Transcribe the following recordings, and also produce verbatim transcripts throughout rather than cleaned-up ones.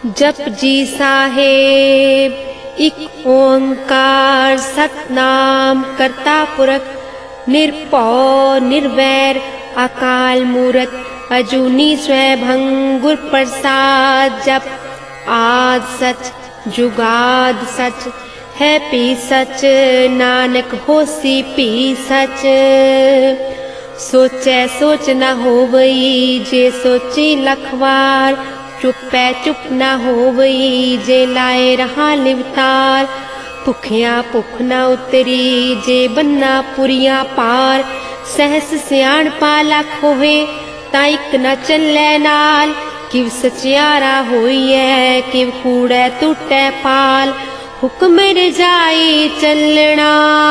जपजी साहेब एक ओंकार सतनाम करता पुरख निरभौ निर्वैर अकाल मूरत अजूनी स्वैभंग गुर प्रसाद। जप आद सच जुगाद सच है पी सच नानक होसी पी सच। सोचै सोच न होवई जे सोची लखवार चुपै चुप न होवई जे लाए रहा लिवतार। भुखिया भुख न उतरी जे बन्ना पुरिया पार सहस सियाण पाला खोहे ता इक न चलै नाल। किव सचियारा होइए किव कूड़ै टूटै पाल हुक्म रजाई चलना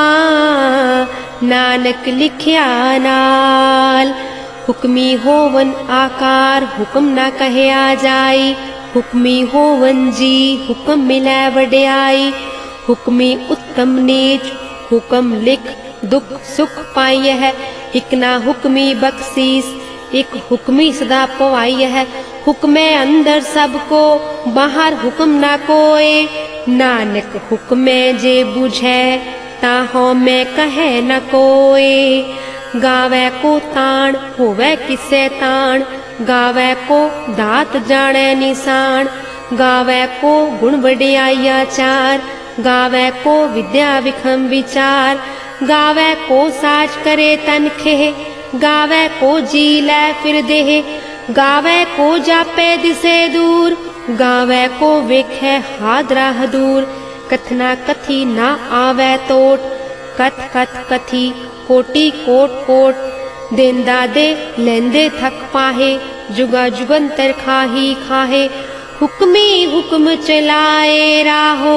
नानक लिखिया नाल। हुक्मी होवन आकार हुक्म न कहया जाई हुक्मी होवन जी हुक्म मिलै वड्याई। हुक्मी उत्तम नीच हुक्म लिख दुख सुख पाई है इक ना हुक्मी बख्शीस एक हुक्मी सदा पवाई है। हुक्मे अंदर सबको बाहर हुक्म ना कोय नानक हुक्मे जे बुझे ताहो मैं कहे न कोय। गावे को ताण होवे किसे ताण गावे को दात जाने निशान। गावे को गुण वड्याइया चार गावे को विद्या विखम विचार। गावे को साच करे तनखे गावे को जी लै फिर देह। गावे को जापे दिसे दूर गावे को वेखे हादरा हदूर। कथना कथी ना आवे तोट कथ कथ कथी कोटि कोट कोट। देंदा दे लेंदे थक पाहे जुगा जुगंतर खाही खाहे। हुक्मी हुक्म चलाए राहो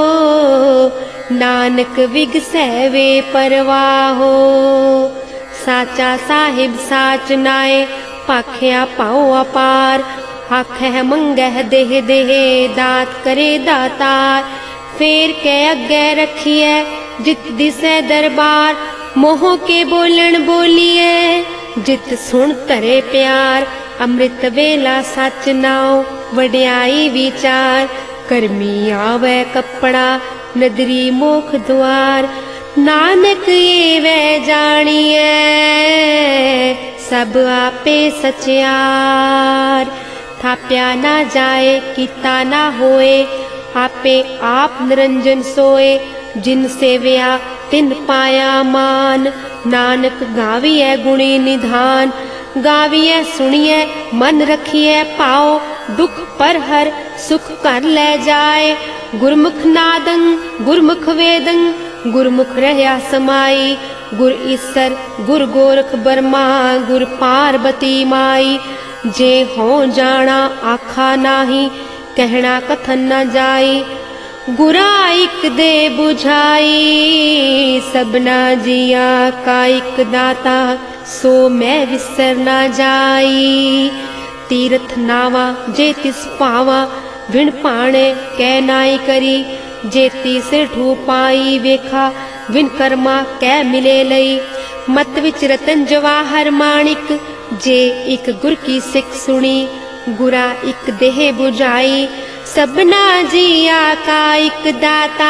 नानक विगसै वे परवाहो। साचा साहिब साच नाए पाखिया पाओ अपार। आखै मंगह देह देह दात करे दातार। फेर के अगे रखिए जित दिसे दरबार। मोह के बोलन बोलिए जित सुन करे प्यार। अमृत वेला सच नाओ वड्याई विचार। कर्मी आवे कपड़ा नदरी मोख द्वार। नानक ये वे जानिए सब आपे सचियार। थाप्या ना जाए कीता ना होए आपे आप निरंजन सोए। जिन सेव्या तिन पाया मान नानक गाविए गुणी निधान। गाविए सुनिए मन रखिए पाओ दुख पर हर सुख कर ले जाए। गुरमुख नादं गुरमुख वेदं गुरमुख रहया समाई। गुर ईसर गुर गोरख बर्मा गुर पार्वती माई। जे हो जाना आखा नाही कहना कथन न जाई। गुरा इक दे बुझाई सबना जिया का इक दाता सो मैं विसर न जाई। तीर्थ नावा जे तिस पावा विण पाणे कै नाई करी। जे तीसर ठू पाई वेखा विन कर्मा कै मिले लई। मत विच रतन जवाहर माणिक जे इक गुर की सिख सुनी। गुरा इक देह बुझाई सबना जिया का इक दाता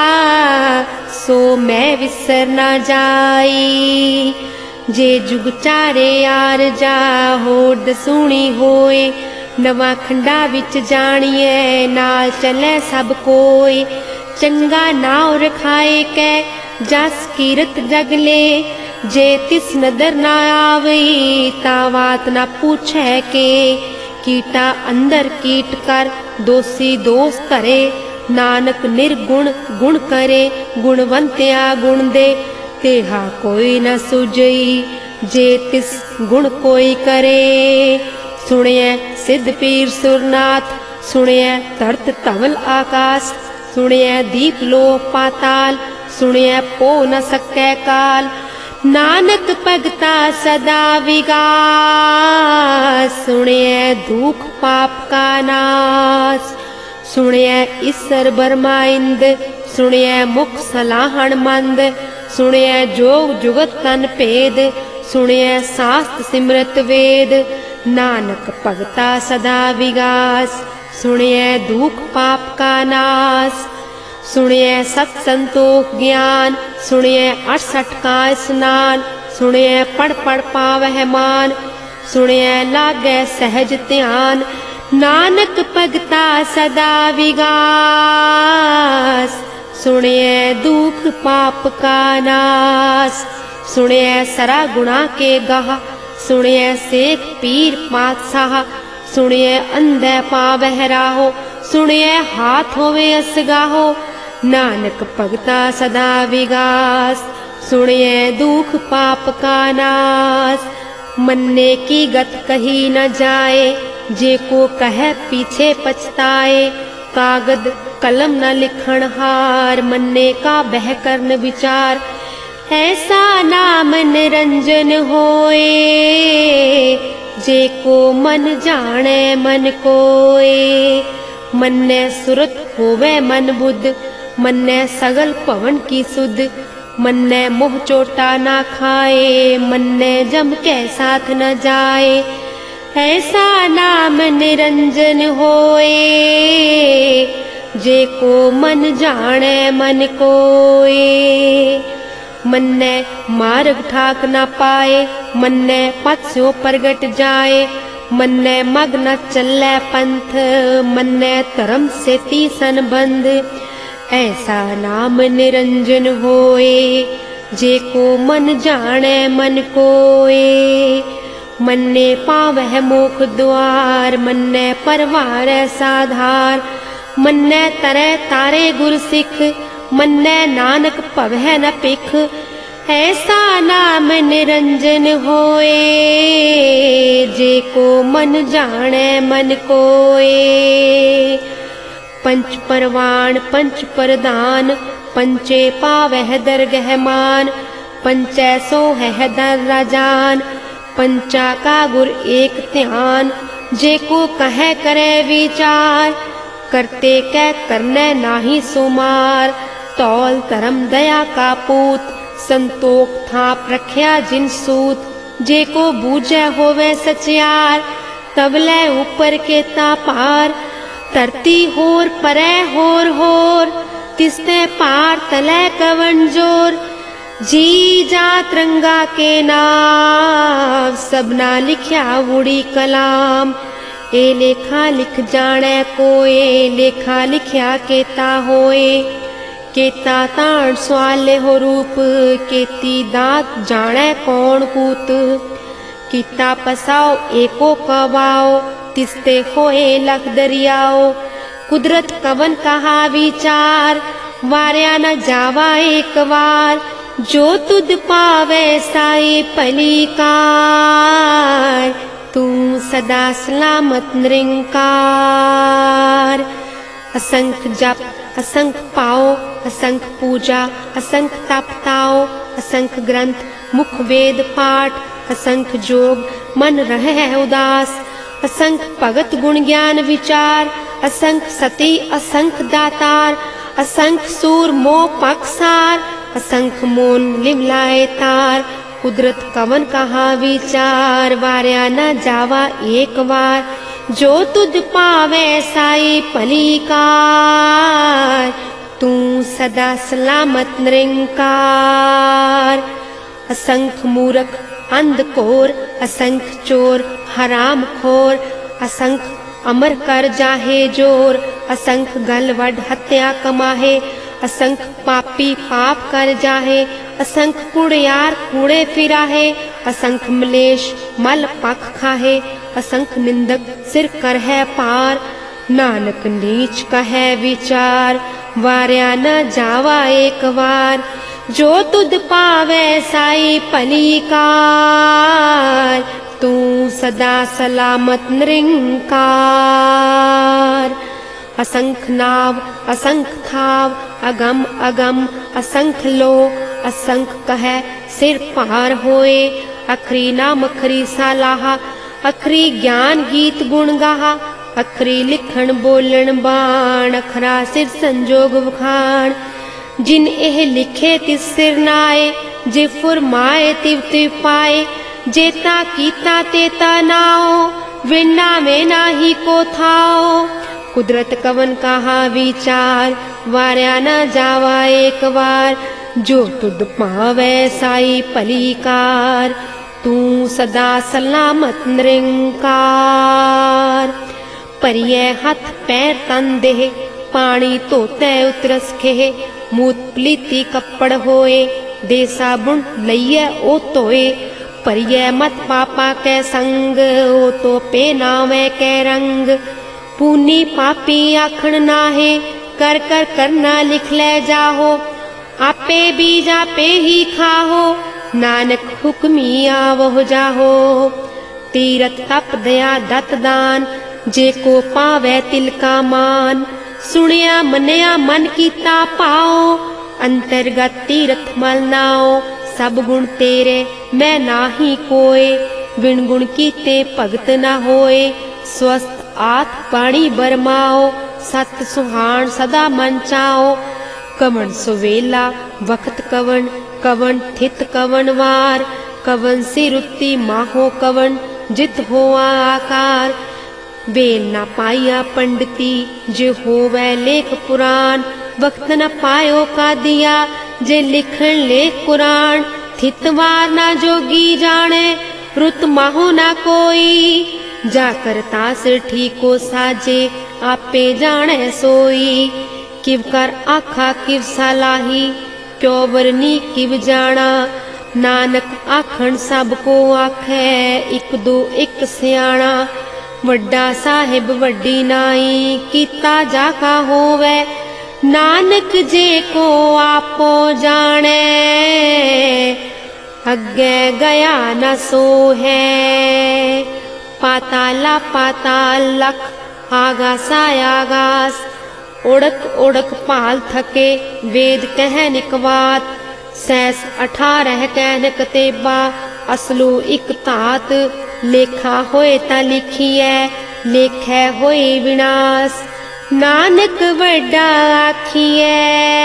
सो मैं विसर न जाई। जे जुग चारे यार जा होड़ सुनी होए। नवा खंडा विच जानिए नाल चले सब कोई। चंगा नाव रखाए कै जस कीरत जगले। जे तिस नदर ना आवई ता बात ना पूछे के। कीटा अंदर कीट कर दोषी दोष करे। नानक निर्गुण गुण करे गुणवंत्या गुण दे। तेहा कोई न सुझई जे तिस गुण कोई करे। सुनिए सिद्ध पीर सुरनाथ सुनिए धरत धवल आकाश। सुनिए दीप लो पाताल सुनिए पो न सकै काल। नानक भगता सदा विगास सुनिए दुख पाप का नाश। सुनिए ईसर बरमाइंद सुनिए मुख सलाहण मंद। सुनिए जोग जुगत तन भेद सुनिए शास्त्र सिमरत वेद। नानक भगता सदा विगास सुनिए दुख पाप का नाश। सुनिए सत संतोख ज्ञान, सुनिए अड़सठ का स्नान, सुनिए पढ़ पढ़ पावह मान, सुनिए लागे सहज ध्यान, नानक भगता सदा विगास। सुनिए दुख पाप का नाश। सुनिए सरा गुणा के गाह, सुनिए शेख पीर पातशाह, सुनिए अंधे पावह राहो, सुनिए हाथ होवे असगाहो, नानक भगता सदा विगास। सुनिए दुख पाप का नाश। मन्ने की गत कही न जाए, जे को कहे पीछे पछताए, कागद कलम न लिखण हार, मन्ने का बह करन विचार, ऐसा नाम निरंजन होए, जे को मन जाने मन कोए। मन्ने सुरत होवे मन बुद्ध, मन्ने सगल पवन की सुध, मन्ने मोह चोटा ना खाए, मन्ने जम के साथ न जाए, ऐसा नाम निरंजन होए, जे को मन जाने मन कोए। मन्ने मार्ग ठाक न पाए, मन्ने पथ स्यो प्रगट जाए, मन्ने मग न चले पंथ, मन्ने धर्म से ती संबंध, ऐसा नाम निरंजन होए, जे को मन जाने मन कोए। मन्ने पावह मोख द्वार, मन्ने परवार साधार, मन्ने तरे तारे गुर सिख, मन्ने नानक भवह न पिख, ऐसा नाम निरंजन होए, जे को मन जाने मन कोए। पंच परवान पंच प्रदान, पंचे पावह दरगह मान, पंचै सो है दर राजान, पंचा का गुर एक ध्यान, जे को कहे करे विचार, करते कै करने नाही सुमार, तौल धर्म दया का पूत, संतोख थाप रख्या जिन सूत, जे को बूझे होवे सचियार, तबले ऊपर के तापार, धरती होर परे होर होर, तिसते पार तले कवन जोर, जी जा तिरंगा के नाम, सबना लिख्या उड़ी कलाम, ए लेखा लिख जाने कोए, लेखा लिख्या केता होए, केता ताण स्वाले हो रूप, केती दात जाने कौन कूत, किता पसाओ एको कवाओ, तिसते होए लख दरियाओ, कुदरत कवन कहा विचार, वार्या न जावा एक बार, जो तुद पावे साई पलीकार, तू सदा सलामत निरंकार। असंख जप असंख पाओ, असंख पूजा, असंख तपताओ, असंख ग्रंथ मुख वेद पाठ, असंख जोग मन रहे उदास, असंख भगत गुण ज्ञान विचार, असंख सती असंख दातार, असंख सूर मोह पक्षसार, असंख मोन लिवलाए तार, कुदरत कवन कहा विचार, वार्या न जावा एक बार, जो तुझ पावे साई पलीकार, तू सदा सलामत निरंकार। असंख मूर्ख अंधकोर, असंख चोर हराम खोर, असंख अमर कर जाहे जोर, असंख गल वड हत्या कमाहे, असंख पापी पाप कर जाहे, असंख कुड़ियार कूड़े फिराहे, असंख मलेश मल पख खाहे, असंख निंदक सिर कर है पार, नानक नीच कहे विचार, वार्या न जावा एक बार, जो तुद पावे साई पलीकार, तू सदा सलामत निरंकार। असंख नाव असंख थाव, अगम अगम असंख लो, असंख कहे सिर पार होए, अखरी नाम अखरी सालाहा, अखरी ज्ञान गीत गुण गाहा, अखरी लिखण बोलण बाण, अखरा सिर संजोग वखाण, जिन एह लिखे तिस सिर नाए, जे फुरमाए तिव तिव पाए, जेता कीता तेता नाओ, विना में नाही को थाओ, कुदरत कवन कहा विचार, वार्या न जावा एक बार, जो तुद पावै साई पलीकार, तू सदा सलामत निरंकार। परिये हथ पैर तन देह, पानी धोते उतरस खेह, मूत पलीती कपड़ होए, दे साबुन लइए ओ तोए। परिये मत पापा कै संग, ओ तो पे नावे कै रंग। पूनी पापी आखण नाहे, कर कर करना लिख ले जाहो, आपे बीज आपे ही खाहो, नानक हुक्मी आवो जाहो। तीरथ तप दया दत दान, जे को पावै तिल का मान, सुनिया मनिया मन कीता पाओ, अंतर्गत तीरथ मल नाओ। सब गुण तेरे मैं नाही कोय, बिन गुण कीते भगत न होए। स्वस्थ आत पाणी बरमाओ, सत सुहान सदा मन चाओ। कवन सुवेला वक्त कवन, कवन थित कवन वार, कवन सिरुत्ती माहो कवन, जित होआ आकार। बेल न पाया पंडिती, जे होवै लेख पुराण, वक्त न पायो का दिया, जे लिखण लेख कुरान। थित वार न जोगी जाने, रुत माहो न कोई, जाकर तास ठीको साजे, आपे जाने सोई। किव कर आखा किव सलाही, क्यो वरनी किव जाना, नानक आखण सब को आखे, एक दो एक सियाणा। वड्डा साहिब वड्डी नाई, कीता जाका होवे, नानक जे को आपो जाने, अग्गे गया न सो है। पाताला पाताल लख, आगासा आगास, ओढ़क ओढ़क पाल थके, वेद कहनिक बात। सैस अठारह कहनक तेबा, असलो इक तात। लेखा होए ता लिखिए, लेखै होए विनाश। नानक वड्डा आखिए,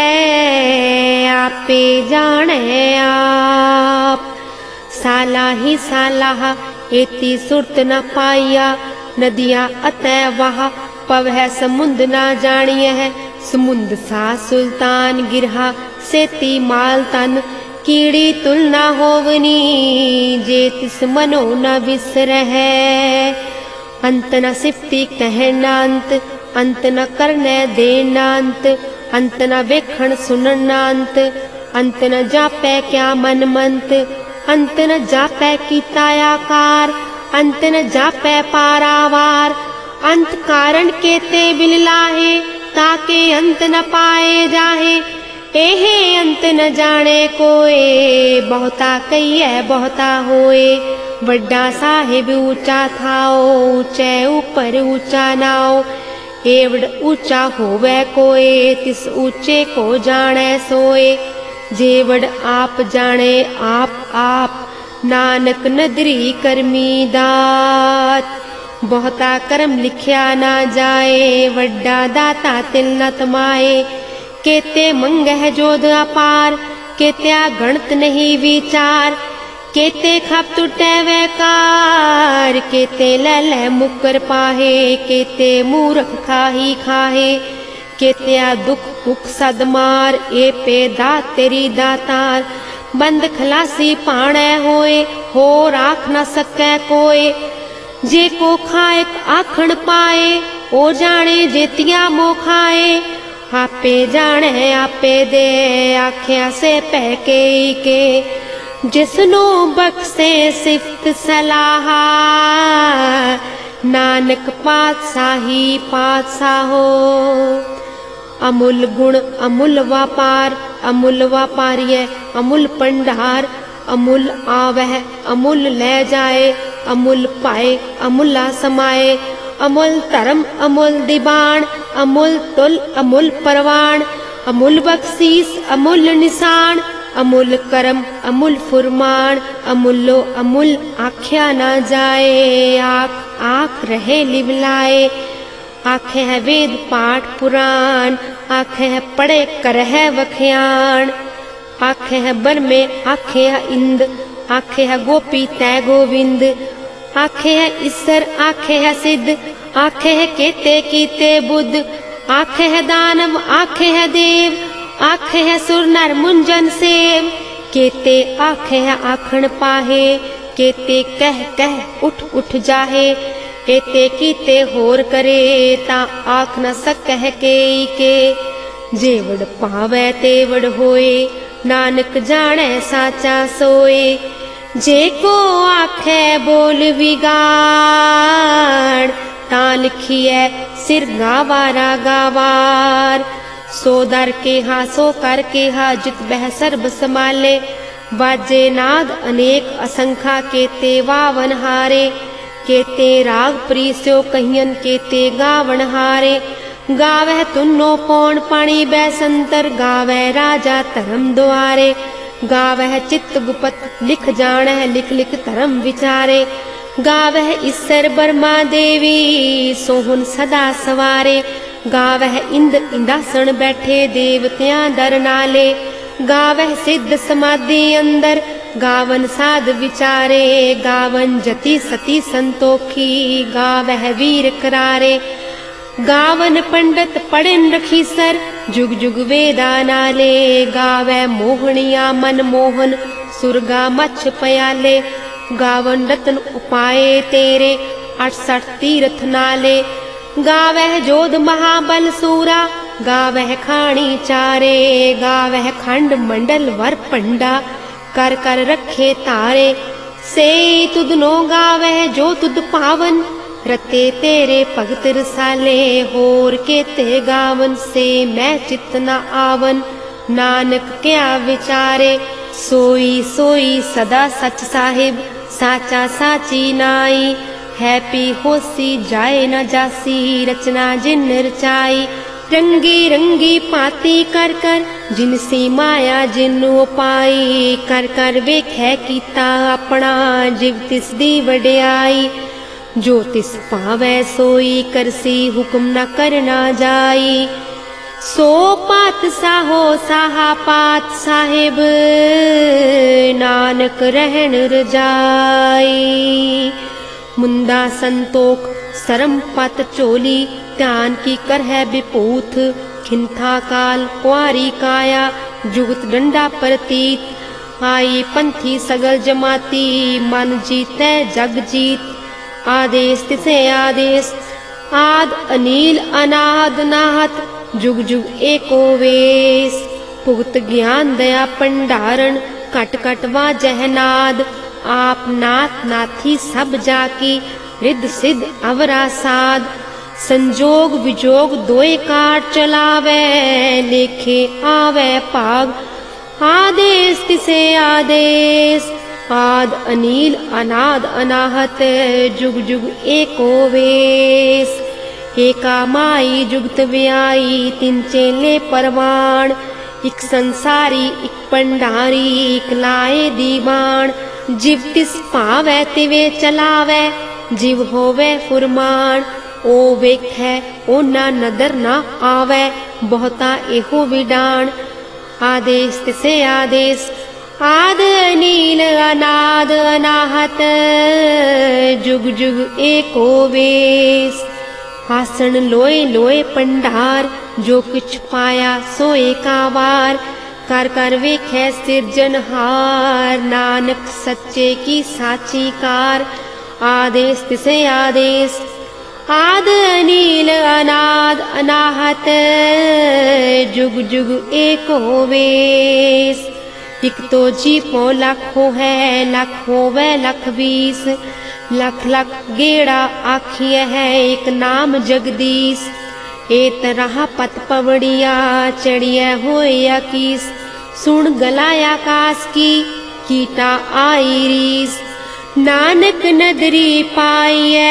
आपे जाने आप। साला ही सालाह, एती सुरत न पाइया, नदिया अतः वह, पवह समुंद न जानिए है। समुंद सा सुल्तान गिरहा, सेती माल तन, कीड़ी तुलना होवनी, जे तिस मनो न विसरह। अंत न सिफती कहना अंत, अंत न करने देना अंत, अंत न वेखण सुनन अंत, अंत न जापै क्या मन मंत, अंत न जापै कीता आकार, अंत न जापै पारावार। अंत कारण केते बिल लाहे, ताके अंत न पाए जाहे। एहे अंत न जाने कोए, बहुता कहिए बहुता होए। वड्डा साहिब ऊंचा थाओ, ऊंचे ऊपर ऊंचा नाओ। एवड ऊंचा होवे कोए, तिस ऊंचे को जाने सोए। जेवड आप जाने आप आप, नानक नदरी करमी दात। बहुता कर्म लिखिया ना जाए, वड्डा दाता तिल न तमाए। केते मंगह जोध अपार, केत्या गणत नहीं विचार। केते खप टूटे वैकार, केते लैले मुकर पाहे। केते मूर्ख खाही खाहे, केत्या दुख भुख सदमार। ए पे दात तेरी दातार, बंद खलासी पाणे होए। हो राख न सकै कोए, जे को खाए आखण पाए। ओ जाने जेतिया मो खाए, आपे जाने आपे दे। आख्या से पैके के, जिसनो बख्शे सिफ्त सलाहा। नानक पातशाही पातशाहो। अमूल गुण अमूल व्यापार, अमूल व्यापारिय अमूल पंडार। अमूल आवह अमूल ले जाए, अमूल पाए अमूला समाए। अमूल धर्म अमूल दीवान, अमूल तुल अमूल परवान। अमूल बख्शीस अमूल निशान, अमूल करम अमूल फुरमान। अमूलो अमूल आख्या न जाए, आख आख रहे लिवलाए। आखे है वेद पाठ पुराण, आखे है पढ़े करह वख्याण। आखे है बर में आखे है इंद, आखे है गोपी तै गोविंद। आखे है ईसर आखे है सिद्ध, आखे केते कीते बुद्ध, आखे दानव आखे देव, आखे सुर नर मुंजन सेव, केते आखे आखण पाहे, केते कह कह उठ उठ जाहे, एते कीते होर करे ता आख न सकह के के, जेवड़ पावै तेवड़ होए, नानक जाने साचा सोए, जे को आखे बोल विगाड़, तां लिखिए सिर गावारा गावार, सो दर के हा सो कर के हा जित बह सर्ब समाले, बाजे नाद अनेक असंखा केते वावन हारे, केते राग प्रीस्यो कहियन केते गावन हारे, गावह तुन्नो पौन पाणी बैसंतर, गावह राजा धर्म द्वारे, गावह चित्त गुपत लिख जाणह लिख लिख धर्म विचारे, गावह ईसर बर्मा देवी सोहन सदा सवारे, गावह इंद इंदासन बैठे देवत्यां दर नाले, गावह सिद्ध समाधि अंदर गावन साध विचारे, गावन जति सती संतोखी गावह वीर करारे, गावन पंडित पढ़न रखीसर जुग जुग वेदा नाले, गावै मोहनिया मन मोहन सुरगा मच्छ पयाले, गावन रतन उपाये तेरे अठसठ तीर्थ नाले, गावह जोध महाबल सूरा गावह खाणी चारे, गावह खंड मंडल वर पंडा कर कर रखे तारे, से तुदनो गावह जो तुद पावन, रते तेरे भगत रसाले, होर केते गावन से मैं चित न आवन, नानक क्या विचारे, सोई सोई सदा सच साहिब, साचा साची नाई, है पी होसी जाए न जासी, रचना जिन रचाई, रंगी रंगी पाती कर कर जिनसी माया जिनु पाई, कर कर वेखै कीता अपना जिव तिस दी वड्याई, जो तिस पावै सोई करसी हुक्म न करना जाई, सो पात साहो साहा पात साहिब, नानक रहन रजाई, मुंदा संतोख सरम पत चोली, ध्यान की कर है विपूथ, खिंथा काल कुआरी काया जुगत डंडा प्रतीत, आई पंथी सगल जमाती मन जीतै जग जीत, आदेश तिसे आदेश आद अनील अनाद नाहत, जुग जुग एको वेश, भुगत ज्ञान दया पंडारण कट कट वाजह नाद, आप नाथ नाथी सब जाकी रिद्ध सिद्ध अवरा साध, संजोग विजोग दोए काट चलावे, लेखे आवे भाग, आदेश तिसे आदेश आद अनील अनाद अनाहत, जुग जुग एको वेश, एका माई जुगत व्याई तिन चेले परवान, इक संसारी इक पंडारी इक लाए दीवान, जिव तिस पावै तिवे चलावै, जिव होवे फुरमान, ओ वेखै ओ ना नदर ना आवै, बहुता एहो विडान, आदेश तिसे आदेश आद अनील अनाद अनाहत, जुग जुग एको वेश, आसन लोए लोए पंडार, जो कुछ पाया सोए कावार, कर कर वेखै सिरजनहार, नानक सच्चे की साची कार, आदेश तिसे आदेश आद अनील अनाद अनाहत, जुग जुग एको वेश, इक तो जीपो लाखो है लख होवे लख बीस, लख लख गेड़ा आखिए है एक नाम जगदीश, एत रहा पत पवड़िया चढ़िया होया कीस, सुन गलाया कास की कीटा आई रीस, नानक नदरी पाइए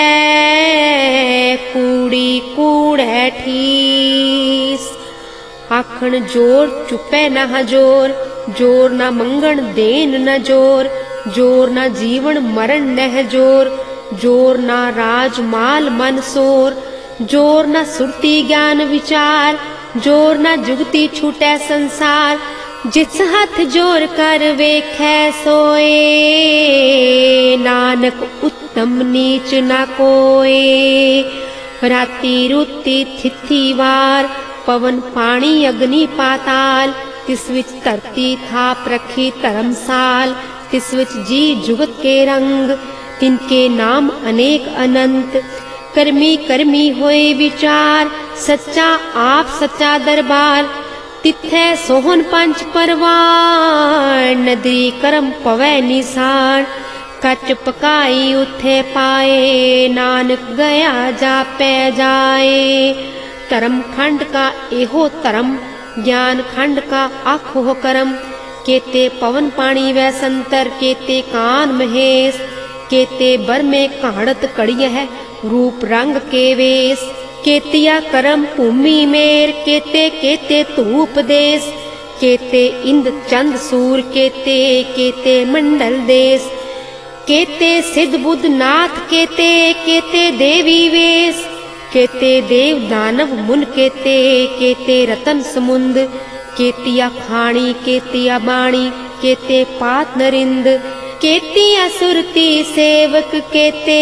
कूड़ी कूड़े ठीस, आखण जोर चुपे न हजोर, जोर न मंगण देन न जोर, जोर न जीवन मरण नह जोर, जोर न राज माल मन सोर, जोर न सुरती ज्ञान विचार, जोर न जुगती छूटे संसार, जिस हाथ जोर कर वेखै सोए, नानक उत्तम नीच न कोए, राती रुती थिथी वार पवन पानी अग्नि पाताल तिस विच धरती थाप रखी धर्मसाल तिस विच जी जुगत के रंग तिनके नाम अनेक अनंत कर्मी कर्मी होए विचार सच्चा आप सच्चा दरबार तिथै सोहन पंच परवार नदी करम पवै निसार कच पकाई उथे पाए नानक गया जापै जाए धर्म खंड का एहो धर्म ज्ञान खंड का आखो करम केते पवन पानी वै संतर केते कान महेश केते बर में काढ़त कड़िय है रूप रंग के वेश केतिया करम भूमि मेर केते केते धूप देश केते इंद चंद सूर केते केते मंडल देश केते सिद्ध बुद्ध नाथ केते केते देवी वेश केते देव दानव मुन केते केते रतन समुंद केतिया खाणी केतिया बाणी केते पात नरिंद केतिया सुरती सेवक केते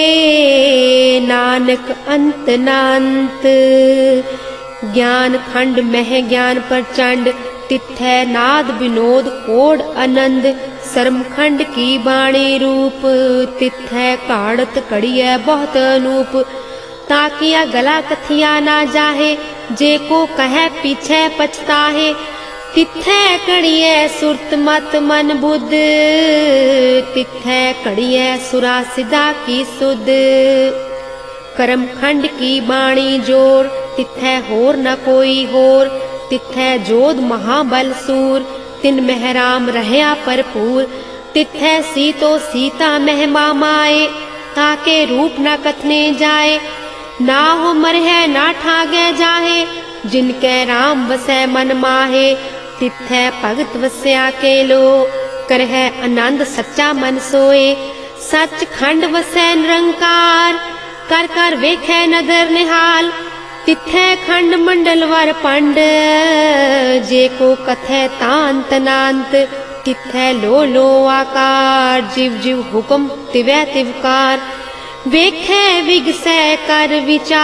नानक अंत नांत ज्ञान खंड मह ज्ञान प्रचंड तिथै नाद विनोद कोड आनंद शर्म खंड की बाणी रूप तिथै काढ़त कड़िय बहुत अनूप ताकिया गला कथिया ना जाहे जे को कहे पीछे पछताहे तिथै कड़िय सुरत मत मन बुद्ध तिथै कड़िय सुरा सिदा की सुध करम खंड की बाणी जोर तिथै होर न कोई होर तिथै जोध महाबल सूर तिन महराम रहया भरपूर तिथै सीतो सीता महमा माए ताके रूप न कथने जाए ना हो मरह ना ठागे जाहे जिनके राम वसै मन माहे तिथै भगत वस्या के लो करह आनंद सच्चा मन सोए सच खंड वसै निरंकार कर कर वेखै नदर निहाल तिथै खंड मंडल वर पंड जे को कथै तांत नांत तिथै लो लो आकार जीव जीव हुक्म तिवै तिवकार वेखै विगसै कर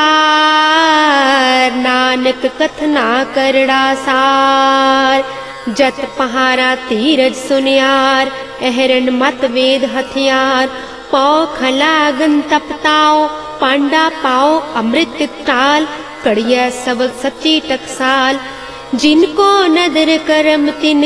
विचार नानक कथना करड़ा सार जत पहारा धीरज सुनियार अहरन मत वेद हथियार पाओ खलागन तपताओ पांडा पाओ अमृत टाल कड़िया सबल सच्ची टकसाल जिनको नदर करम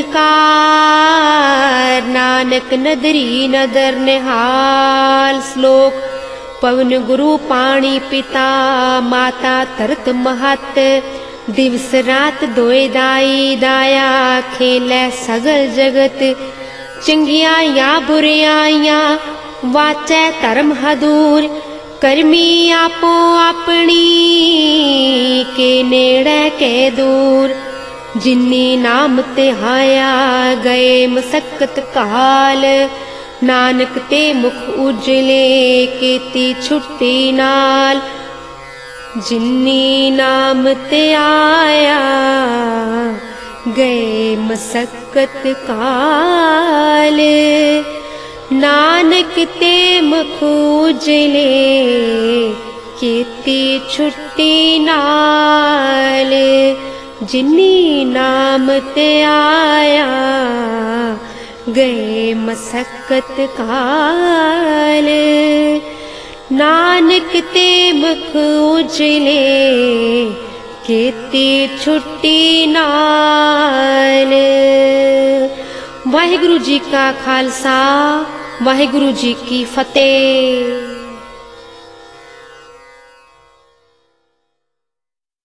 तिनकार नानक नदरी नदर निहाल श्लोक पवन गुरु पाणी पिता माता तरत महत दिवस रात दोए दाई दाया खेलै सगल जगत चंगिया या बुरियाया वाचै धर्म हदूर करमी आपो अपनी के नेड़े के दूर जिन्नी नाम ते हाया गए मसक्कत काल नानक ते मुख उजले केती छुट्टी नाल जिन्नी नाम ते आया गए मसक्कत काल नानक ते मुख उजले केती छुट्टी नाल जिन्नी नाम ते आया गए मसक्कत काल नानक ते मुख उजले केती छुट्टी नाल। वाहिगुरु जी का खालसा वाहिगुरु जी की फतेह।